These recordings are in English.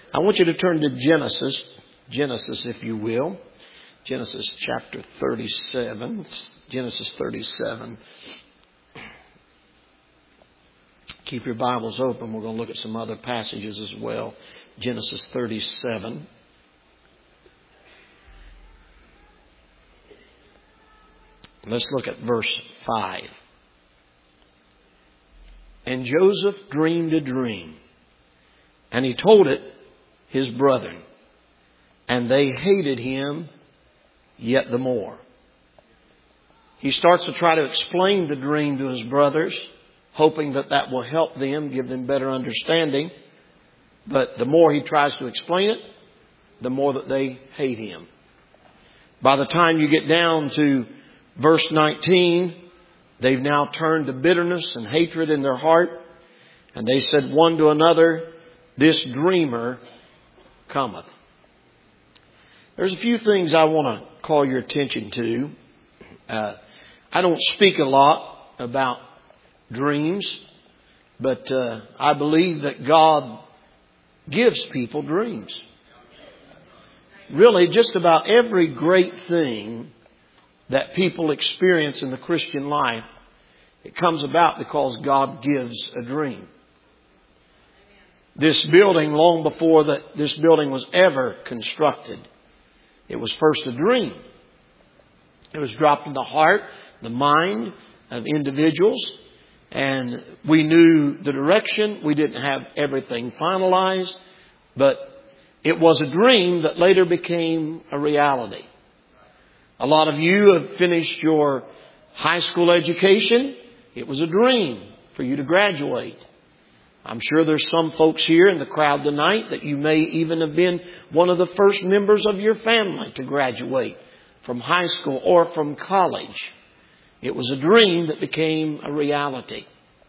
I want you to turn to Genesis, if you will. Genesis chapter 37. Genesis 37. Keep your Bibles open. We're going to look at some other passages as well. Genesis 37. Let's look at verse 5. And Joseph dreamed a dream, and he told it his brethren, and they hated him yet the more. He starts to try to explain the dream to his brothers, hoping that will help them, give them better understanding. But the more he tries to explain it, the more that they hate him. By the time you get down to verse 19, they've now turned to bitterness and hatred in their heart. And they said one to another, "This dreamer cometh." There's a few things I want to call your attention to. I don't speak a lot about dreams, but I believe that God gives people dreams. Really, just about every great thing that people experience in the Christian life, it comes about because God gives a dream. This building, long before this building was ever constructed, it was first a dream. It was dropped in the heart, the mind of individuals, and we knew the direction. We didn't have everything finalized, but it was a dream that later became a reality. A lot of you have finished your high school education. It was a dream for you to graduate. I'm sure there's some folks here in the crowd tonight that you may even have been one of the first members of your family to graduate from high school or from college. It was a dream that became a reality.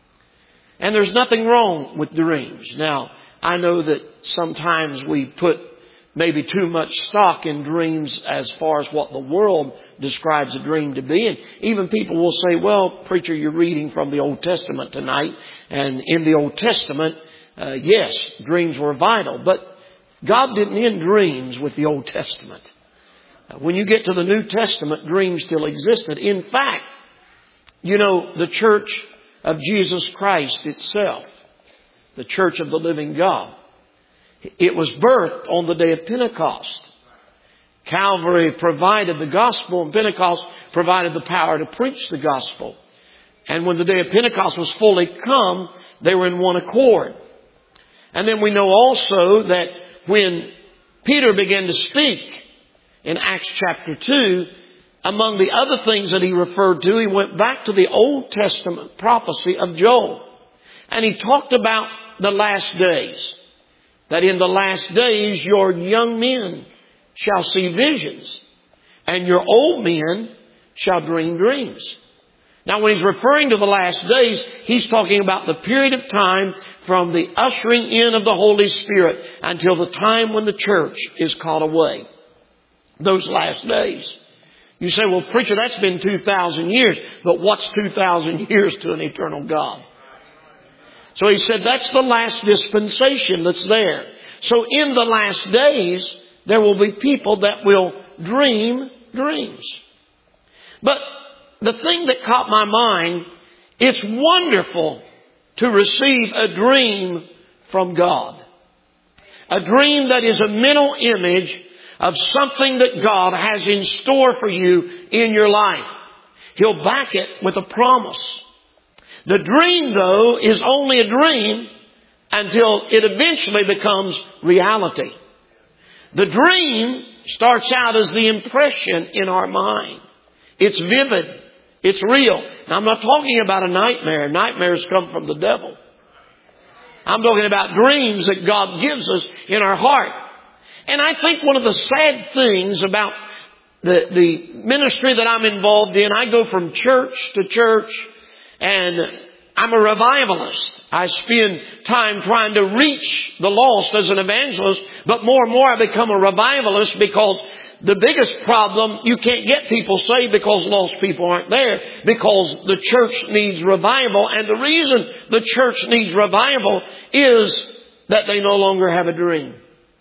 And there's nothing wrong with dreams. Now, I know that sometimes we put maybe too much stock in dreams as far as what the world describes a dream to be. And even people will say, "Well, preacher, you're reading from the Old Testament tonight." And in the Old Testament, yes, dreams were vital. But God didn't end dreams with the Old Testament. When you get to the New Testament, dreams still existed. In fact, you know, the Church of Jesus Christ itself, the Church of the Living God, it was birthed on the day of Pentecost. Calvary provided the gospel, and Pentecost provided the power to preach the gospel. And when the day of Pentecost was fully come, they were in one accord. And then we know also that when Peter began to speak in Acts chapter 2, among the other things that he referred to, he went back to the Old Testament prophecy of Joel. And he talked about the last days. That in the last days your young men shall see visions, and your old men shall dream dreams. Now when he's referring to the last days, he's talking about the period of time from the ushering in of the Holy Spirit until the time when the church is caught away. Those last days. You say, "Well, preacher, that's been 2,000 years. But what's 2,000 years to an eternal God?" So he said that's the last dispensation that's there. So in the last days, there will be people that will dream dreams. But the thing that caught my mind, it's wonderful to receive a dream from God. A dream that is a mental image of something that God has in store for you in your life. He'll back it with a promise. The dream, though, is only a dream until it eventually becomes reality. The dream starts out as the impression in our mind. It's vivid. It's real. Now, I'm not talking about a nightmare. Nightmares come from the devil. I'm talking about dreams that God gives us in our heart. And I think one of the sad things about the ministry that I'm involved in, I go from church to church, and I'm a revivalist. I spend time trying to reach the lost as an evangelist, but more and more I become a revivalist because the biggest problem, you can't get people saved because lost people aren't there, because the church needs revival. And the reason the church needs revival is that they no longer have a dream.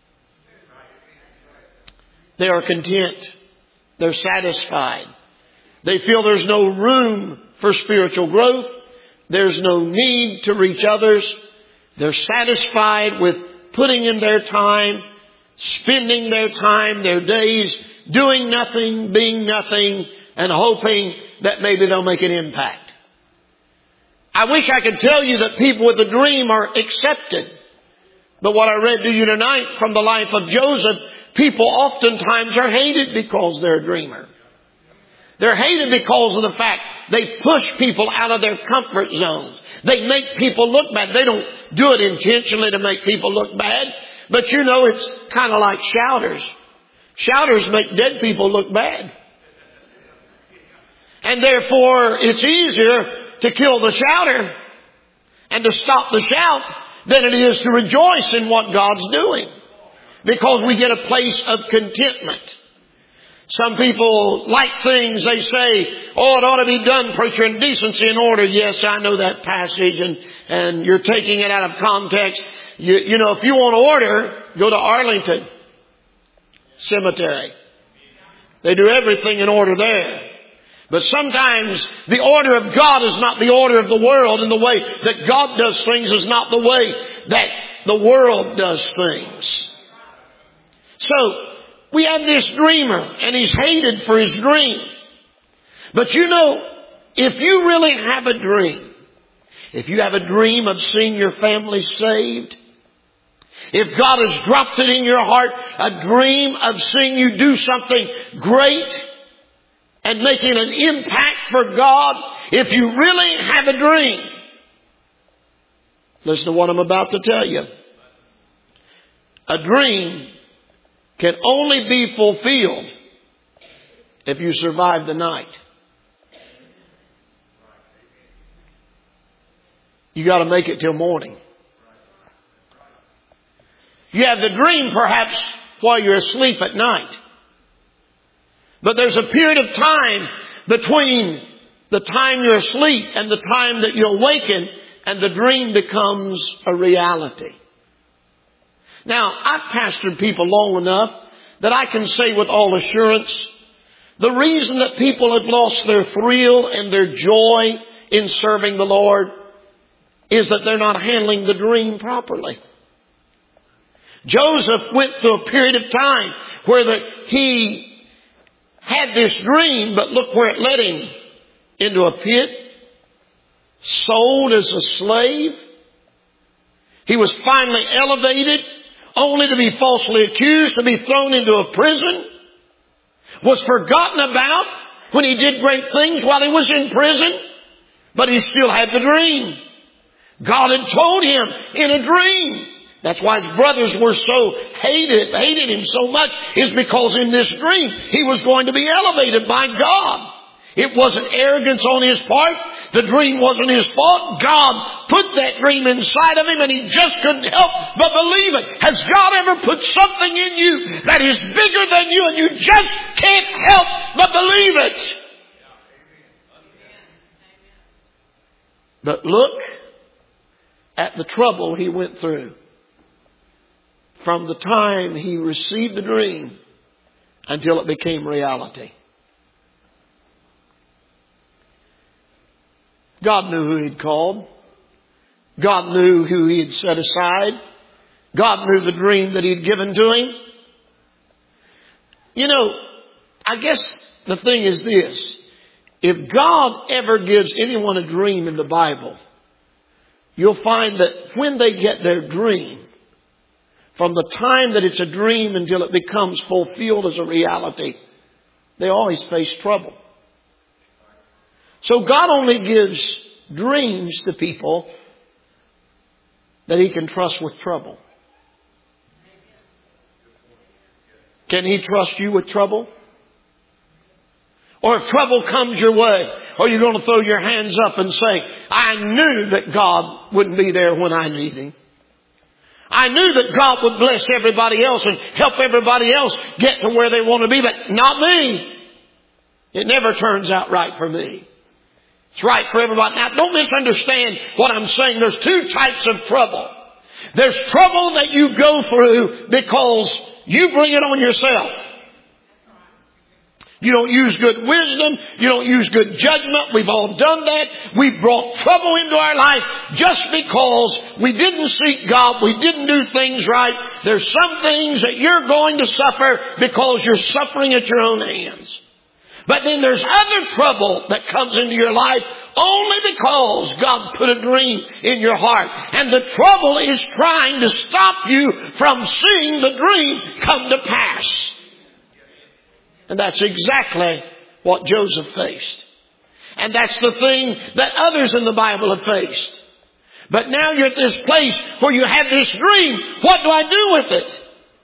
They are content. They're satisfied. They feel there's no room for spiritual growth. There's no need to reach others. They're satisfied with putting in their time, spending their time, their days, doing nothing, being nothing, and hoping that maybe they'll make an impact. I wish I could tell you that people with a dream are accepted. But what I read to you tonight from the life of Joseph, people oftentimes are hated because they're a dreamer. They're hated because of the fact they push people out of their comfort zones. They make people look bad. They don't do it intentionally to make people look bad. But you know, it's kind of like shouters. Shouters make dead people look bad. And therefore, it's easier to kill the shouter and to stop the shout than it is to rejoice in what God's doing. Because we get a place of contentment. Some people like things, they say, oh, it ought to be done, preacher, in decency and order. Yes, I know that passage, and you're taking it out of context. You know, if you want order, go to Arlington Cemetery. They do everything in order there. But sometimes the order of God is not the order of the world, and the way that God does things is not the way that the world does things. So, we have this dreamer, and he's hated for his dream. But you know, if you really have a dream, if you have a dream of seeing your family saved, if God has dropped it in your heart, a dream of seeing you do something great and making an impact for God, if you really have a dream, listen to what I'm about to tell you. A dream can only be fulfilled if you survive the night. You got to make it till morning. You have the dream perhaps while you're asleep at night. But there's a period of time between the time you're asleep and the time that you awaken, and the dream becomes a reality. Now, I've pastored people long enough that I can say with all assurance, the reason that people have lost their thrill and their joy in serving the Lord is that they're not handling the dream properly. Joseph went through a period of time where he had this dream, but look where it led him. Into a pit, sold as a slave. He was finally elevated, only to be falsely accused, to be thrown into a prison. Was forgotten about when he did great things while he was in prison. But he still had the dream. God had told him in a dream. That's why his brothers were so hated him so much, is because in this dream he was going to be elevated by God. It wasn't arrogance on his part. The dream wasn't his fault. God put that dream inside of him, and he just couldn't help but believe it. Has God ever put something in you that is bigger than you, and you just can't help but believe it? But look at the trouble he went through from the time he received the dream until it became reality. God knew who He'd called. God knew who He had set aside. God knew the dream that He'd given to him. You know, I guess the thing is this. If God ever gives anyone a dream in the Bible, you'll find that when they get their dream, from the time that it's a dream until it becomes fulfilled as a reality, they always face trouble. So God only gives dreams to people that He can trust with trouble. Can He trust you with trouble? Or if trouble comes your way, are you going to throw your hands up and say, I knew that God wouldn't be there when I need Him. I knew that God would bless everybody else and help everybody else get to where they want to be, but not me. It never turns out right for me. It's right for everybody. Now, don't misunderstand what I'm saying. There's two types of trouble. There's trouble that you go through because you bring it on yourself. You don't use good wisdom. You don't use good judgment. We've all done that. We've brought trouble into our life just because we didn't seek God. We didn't do things right. There's some things that you're going to suffer because you're suffering at your own hands. But then there's other trouble that comes into your life only because God put a dream in your heart. And the trouble is trying to stop you from seeing the dream come to pass. And that's exactly what Joseph faced. And that's the thing that others in the Bible have faced. But now you're at this place where you have this dream. What do I do with it?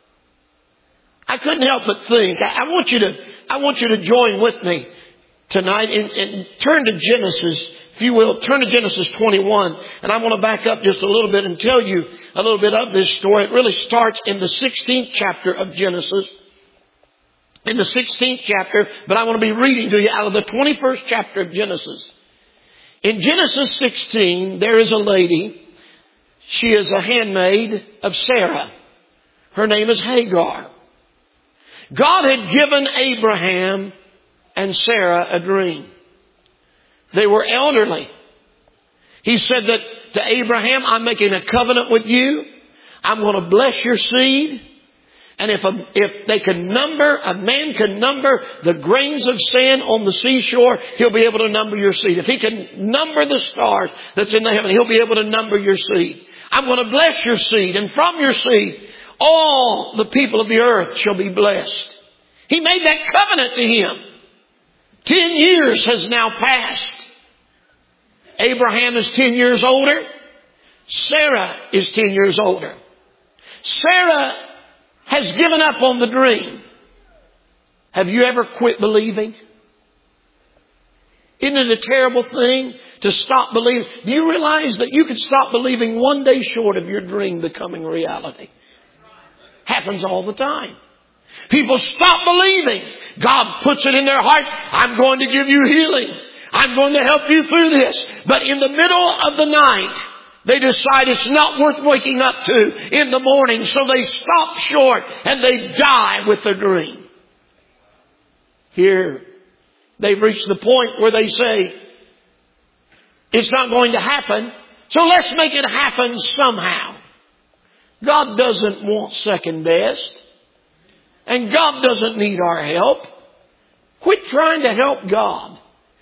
I couldn't help but think. I want you to join with me tonight and turn to Genesis, if you will. Turn to Genesis 21. And I want to back up just a little bit and tell you a little bit of this story. It really starts in the 16th chapter of Genesis. In the 16th chapter, but I want to be reading to you out of the 21st chapter of Genesis. In Genesis 16, there is a lady. She is a handmaid of Sarah. Her name is Hagar. God had given Abraham and Sarah a dream. They were elderly. He said that to Abraham, I'm making a covenant with you. I'm going to bless your seed. And if a man can number the grains of sand on the seashore, he'll be able to number your seed. If he can number the stars that's in the heaven, he'll be able to number your seed. I'm going to bless your seed, and from your seed, all the people of the earth shall be blessed. He made that covenant to him. 10 years has now passed. Abraham is 10 years older. Sarah is 10 years older. Sarah has given up on the dream. Have you ever quit believing? Isn't it a terrible thing to stop believing? Do you realize that you could stop believing one day short of your dream becoming reality? Happens all the time. People stop believing. God puts it in their heart. I'm going to give you healing. I'm going to help you through this. But in the middle of the night, they decide it's not worth waking up to in the morning. So they stop short and they die with their dream. Here, they've reached the point where they say, it's not going to happen. So let's make it happen somehow. God doesn't want second best. And God doesn't need our help. Quit trying to help God.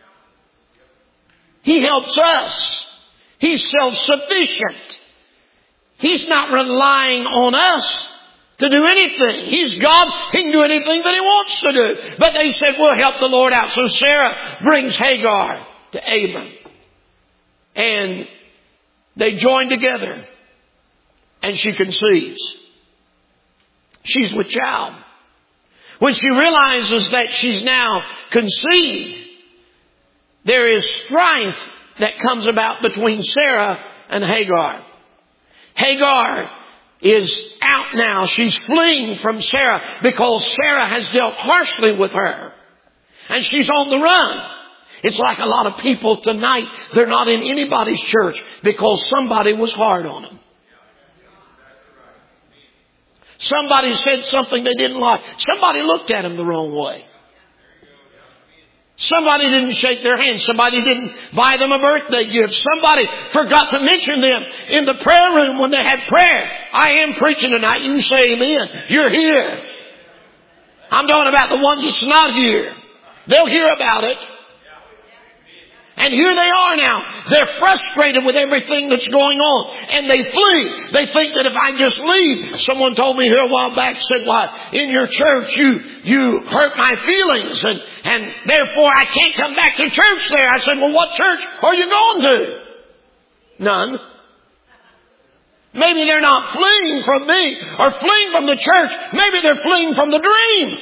He helps us. He's self-sufficient. He's not relying on us to do anything. He's God. He can do anything that He wants to do. But they said, we'll help the Lord out. So Sarah brings Hagar to Abram. And they join together. And she conceives. She's with child. When she realizes that she's now conceived, there is strife that comes about between Sarah and Hagar. Hagar is out now. She's fleeing from Sarah because Sarah has dealt harshly with her. And she's on the run. It's like a lot of people tonight, they're not in anybody's church because somebody was hard on them. Somebody said something they didn't like. Somebody looked at them the wrong way. Somebody didn't shake their hand. Somebody didn't buy them a birthday gift. Somebody forgot to mention them in the prayer room when they had prayer. I am preaching tonight. You say amen. You're here. I'm talking about the ones that's not here. They'll hear about it. And here they are now. They're frustrated with everything that's going on. And they flee. They think that if I just leave. Someone told me here a while back, said, why, in your church you hurt my feelings. And therefore I can't come back to church there. I said, well, what church are you going to? None. Maybe they're not fleeing from me or fleeing from the church. Maybe they're fleeing from the dream.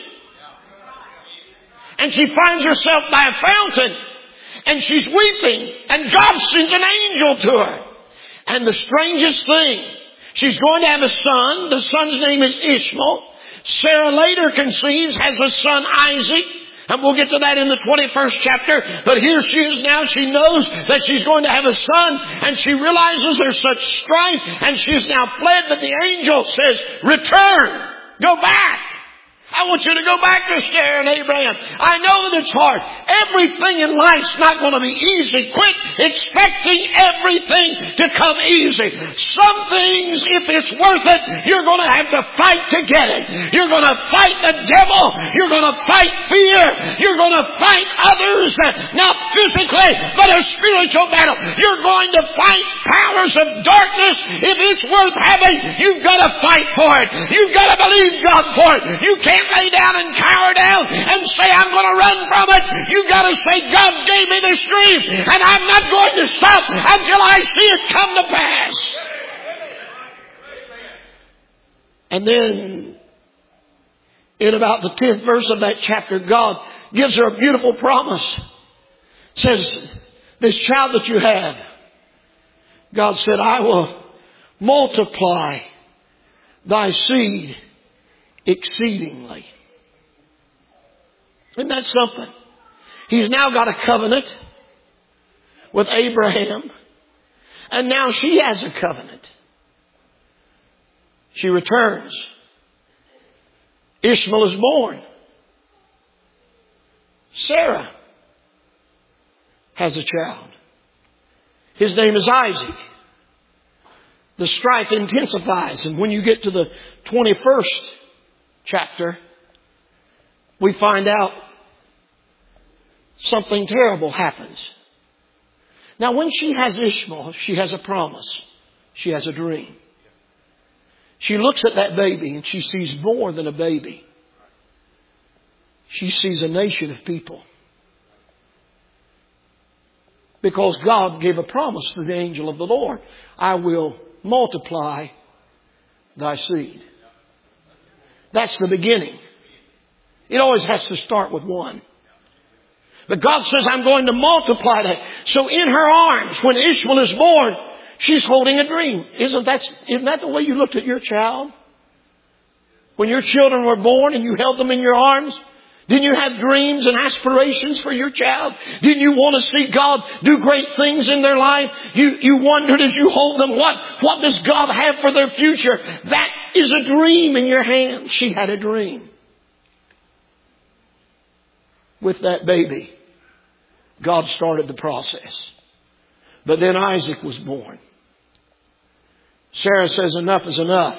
And she finds herself by a fountain. And she's weeping. And God sends an angel to her. And the strangest thing, she's going to have a son. The son's name is Ishmael. Sarah later conceives, has a son Isaac. And we'll get to that in the 21st chapter. But here she is now. She knows that she's going to have a son. And she realizes there's such strife. And she's now fled. But the angel says, return. Go back. I want you to go back to Sarah and Abraham. I know that it's hard. Everything in life's not going to be easy. Quit expecting everything to come easy. Some things, if it's worth it, you're going to have to fight to get it. You're going to fight the devil. You're going to fight fear. You're going to fight others, not physically, but a spiritual battle. You're going to fight powers of darkness. If it's worth having, you've got to fight for it. You've got to believe God for it. You can't lay down and cower down and say, I'm going to run from it. You've got to say, God gave me this dream, and I'm not going to stop until I see it come to pass. And then, in about the 10th verse of that chapter, God gives her a beautiful promise. Says, this child that you have, God said, I will multiply thy seed exceedingly. Isn't that something? He's now got a covenant with Abraham. And now she has a covenant. She returns. Ishmael is born. Sarah has a child. His name is Isaac. The strife intensifies. And when you get to the 21st chapter, we find out something terrible happens. Now, when she has Ishmael, she has a promise. She has a dream. She looks at that baby and she sees more than a baby. She sees a nation of people. Because God gave a promise to the angel of the Lord. I will multiply thy seed. That's the beginning. It always has to start with one. But God says, I'm going to multiply that. So in her arms, when Ishmael is born, she's holding a dream. Isn't that the way you looked at your child? When your children were born and you held them in your arms? Didn't you have dreams and aspirations for your child? Didn't you want to see God do great things in their life? You wondered as you hold them, what does God have for their future? That is a dream in your hand. She had a dream. With that baby, God started the process. But then Isaac was born. Sarah says enough is enough.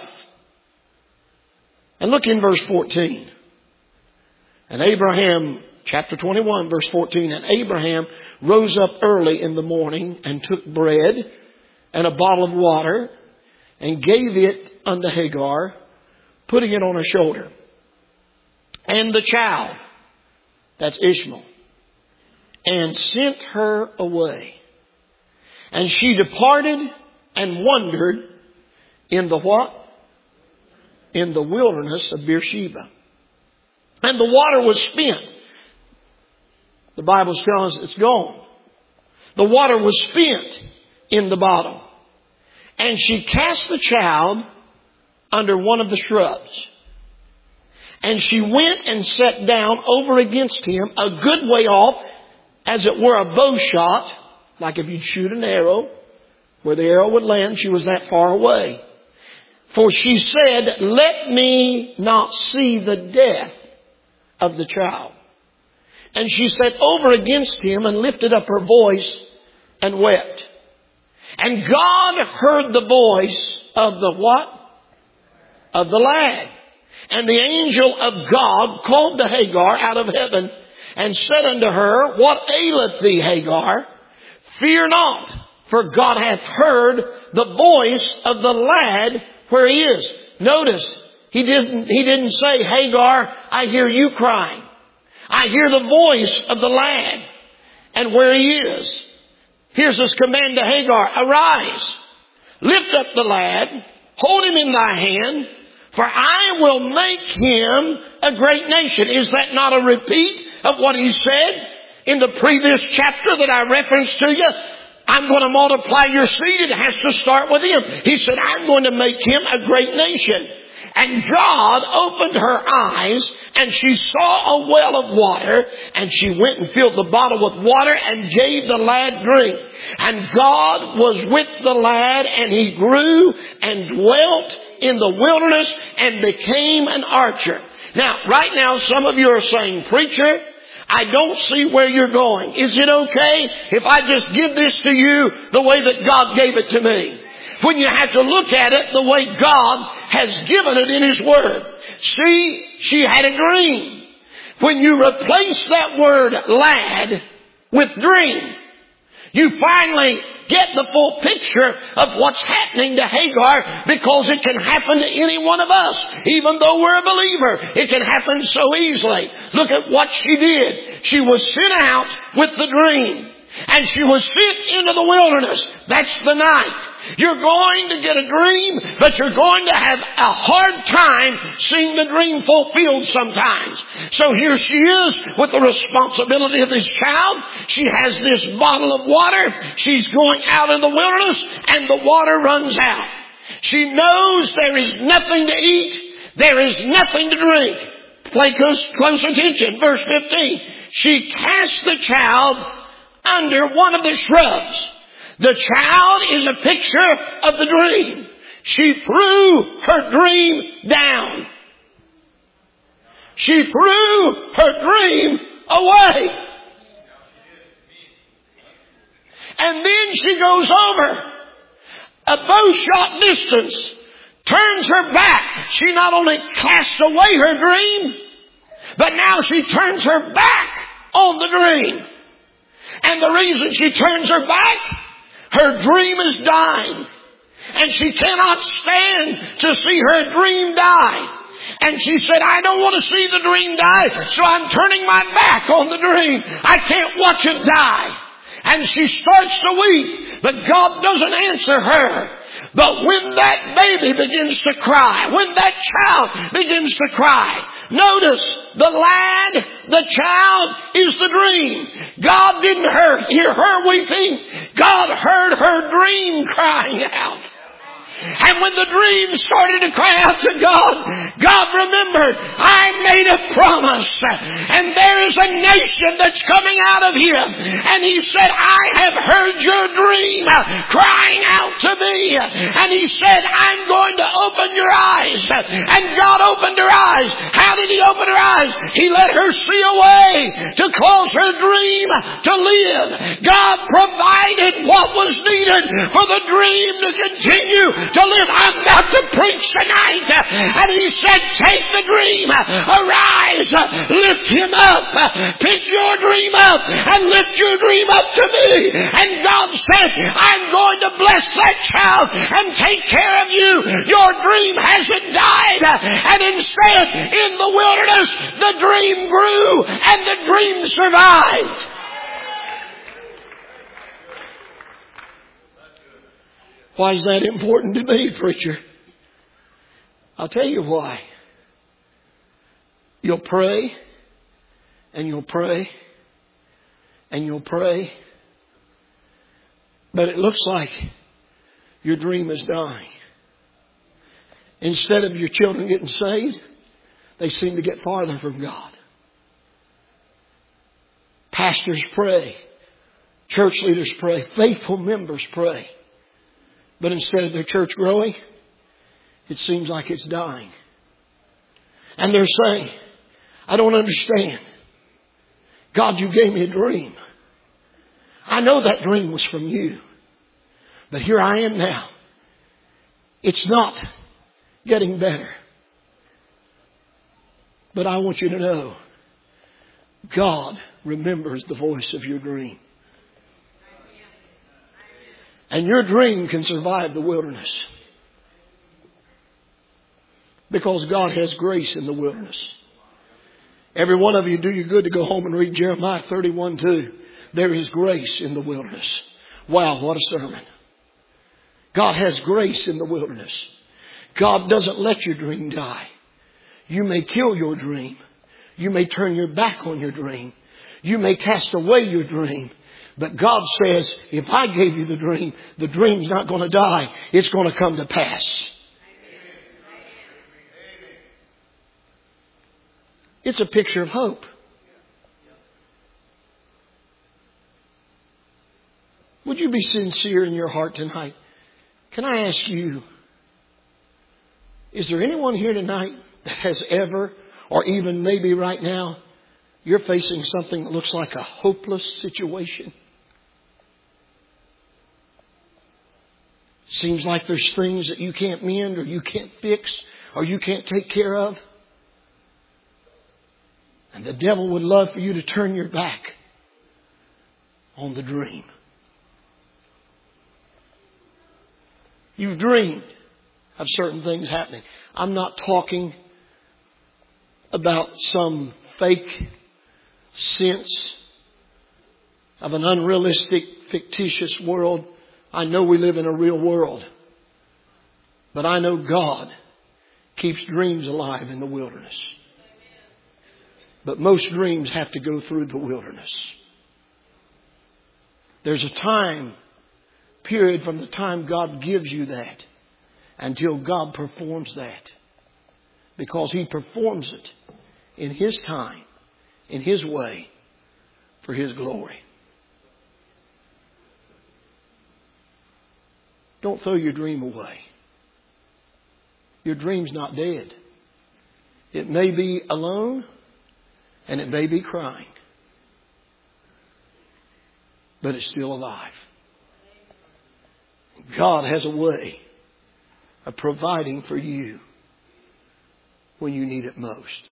And look in verse 14. And Abraham, chapter 21, verse 14. And Abraham rose up early in the morning and took bread and a bottle of water and gave it unto Hagar, putting it on her shoulder. And the child, that's Ishmael, and sent her away. And she departed and wandered in the what? In the wilderness of Beersheba. And the water was spent. The Bible's telling us it's gone. The water was spent in the bottle. And she cast the child under one of the shrubs. And she went and sat down over against him a good way off, as it were a bow shot, like if you'd shoot an arrow, where the arrow would land, she was that far away. For she said, let me not see the death of the child. And she sat over against him and lifted up her voice and wept. And God heard the voice of the what? Of the lad. And the angel of God called to Hagar out of heaven and said unto her, what aileth thee, Hagar? Fear not, for God hath heard the voice of the lad where he is. Notice, he didn't say, Hagar, I hear you crying. I hear the voice of the lad and where he is. Here's this command to Hagar, arise, lift up the lad, hold him in thy hand, for I will make him a great nation. Is that not a repeat of what he said in the previous chapter that I referenced to you? I'm going to multiply your seed. It has to start with him. He said, I'm going to make him a great nation. And God opened her eyes and she saw a well of water, and she went and filled the bottle with water and gave the lad drink. And God was with the lad, and he grew and dwelt in the wilderness and became an archer. Now, right now, some of you are saying, preacher, I don't see where you're going. Is it okay if I just give this to you the way that God gave it to me? When you have to look at it the way God has given it in His Word. See, she had a dream. When you replace that word lad with dream, you finally get the full picture of what's happening to Hagar, because it can happen to any one of us. Even though we're a believer, it can happen so easily. Look at what she did. She was sent out with the dream. And she was sent into the wilderness. That's the night. You're going to get a dream, but you're going to have a hard time seeing the dream fulfilled sometimes. So here she is with the responsibility of this child. She has this bottle of water. She's going out in the wilderness, and the water runs out. She knows there is nothing to eat. There is nothing to drink. Pay close attention. Verse 15. She cast the child under one of the shrubs. The child is a picture of the dream. She threw her dream down. She threw her dream away. And then she goes over a bowshot distance, turns her back. She not only casts away her dream, but now she turns her back on the dream. And the reason she turns her back, her dream is dying. And she cannot stand to see her dream die. And she said, I don't want to see the dream die, so I'm turning my back on the dream. I can't watch it die. And she starts to weep, but God doesn't answer her. But when that baby begins to cry, when that child begins to cry, notice the lad, the child is the dream. God didn't hear her weeping. God heard her dream crying out. And when the dream started to cry out to God, God remembered, I made a promise, and there is a nation that's coming out of here. And He said, I have heard your dream crying out to me. And He said, I'm going to open your eyes. And God opened her eyes. How did He open her eyes? He let her see a way to cause her dream to live. God provided what was needed for the dream to continue to live. I'm about to preach tonight. And He said, take the dream, arise, lift him up, pick your dream up and lift your dream up to me. And God said, I'm going to bless that child and take care of you. Your dream hasn't died. And instead, in the wilderness, the dream grew and the dream survived. Why is that important to me, preacher? I'll tell you why. You'll pray, and you'll pray, and you'll pray, but it looks like your dream is dying. Instead of your children getting saved, they seem to get farther from God. Pastors pray. Church leaders pray. Faithful members pray. But instead of their church growing, it seems like it's dying. And they're saying, I don't understand. God, you gave me a dream. I know that dream was from you. But here I am now. It's not getting better. But I want you to know, God remembers the voice of your dream. And your dream can survive the wilderness. Because God has grace in the wilderness. Every one of you, do you good to go home and read Jeremiah 31:2. There is grace in the wilderness. Wow, what a sermon. God has grace in the wilderness. God doesn't let your dream die. You may kill your dream. You may turn your back on your dream. You may cast away your dream. But God says, if I gave you the dream's not going to die. It's going to come to pass. It's a picture of hope. Would you be sincere in your heart tonight? Can I ask you, Is there anyone here tonight that has ever, or even maybe right now, you're facing something that looks like a hopeless situation? Seems like there's things that you can't mend or you can't fix or you can't take care of. And the devil would love for you to turn your back on the dream. You've dreamed of certain things happening. I'm not talking about some fake sense of an unrealistic, fictitious world. I know we live in a real world. But I know God keeps dreams alive in the wilderness. But most dreams have to go through the wilderness. There's a time period from the time God gives you that until God performs that. Because He performs it in His time, in His way, for His glory. Don't throw your dream away. Your dream's not dead. It may be alone and it may be crying, but it's still alive. God has a way of providing for you when you need it most.